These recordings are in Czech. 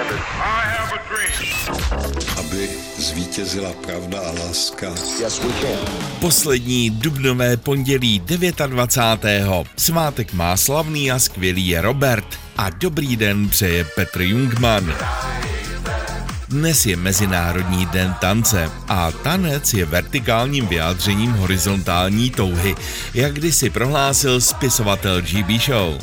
Aby zvítězila pravda a láska. Poslední dubnové pondělí 29. Svátek má slavný a skvělý je Robert a dobrý den přeje Petr Jungmann. Dnes je Mezinárodní den tance a tanec je vertikálním vyjádřením horizontální touhy, jak kdysi prohlásil spisovatel G.B. Shaw.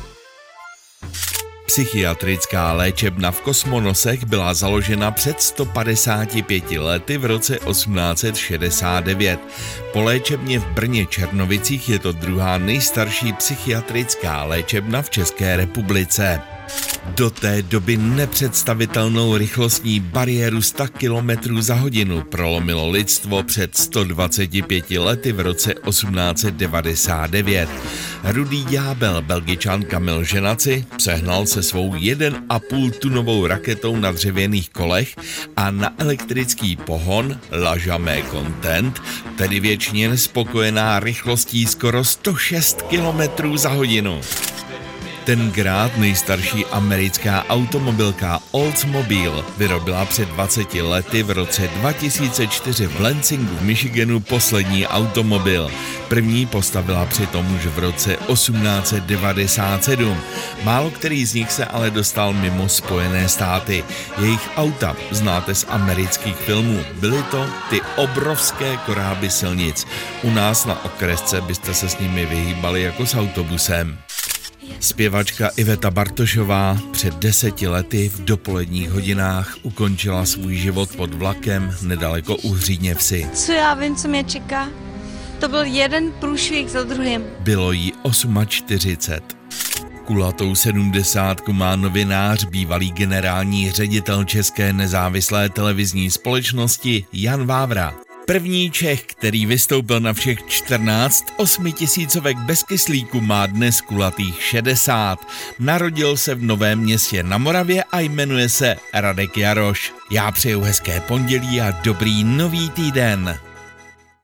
Psychiatrická léčebna v Kosmonosech byla založena před 155 lety v roce 1869. Po léčebně v Brně Černovicích je to druhá nejstarší psychiatrická léčebna v České republice. Do té doby nepředstavitelnou rychlostní bariéru 100 km za hodinu prolomilo lidstvo před 125 lety v roce 1899. Rudý ďábel Belgičan Kamil Ženaci přehnal se svou 1,5 tunovou raketou na dřevěných kolech a na elektrický pohon La Jamais Content, tedy věčně nespokojená rychlostí skoro 106 km za hodinu. Tenkrát nejstarší americká automobilka Oldsmobile vyrobila před 20 lety v roce 2004 v Lansingu v Michiganu poslední automobil. První postavila přitom už v roce 1897. Málo který z nich se ale dostal mimo Spojené státy. Jejich auta znáte z amerických filmů. Byly to ty obrovské koráby silnic. U nás na okresce byste se s nimi vyhýbali jako s autobusem. Zpěvačka Iveta Bartošová před 10 lety v dopoledních hodinách ukončila svůj život pod vlakem nedaleko Uhříně Vsi. Co já vím, co mě čeká? To byl jeden průšvih za druhým. Bylo jí 48. Kulatou 70 má novinář, bývalý generální ředitel České nezávislé televizní společnosti Jan Vávra. První Čech, který vystoupil na všech 14 8tisícovek bez kyslíku, má dnes kulatých 60. Narodil se v Novém Městě na Moravě a jmenuje se Radek Jaroš. Já přeju hezké pondělí a dobrý nový týden.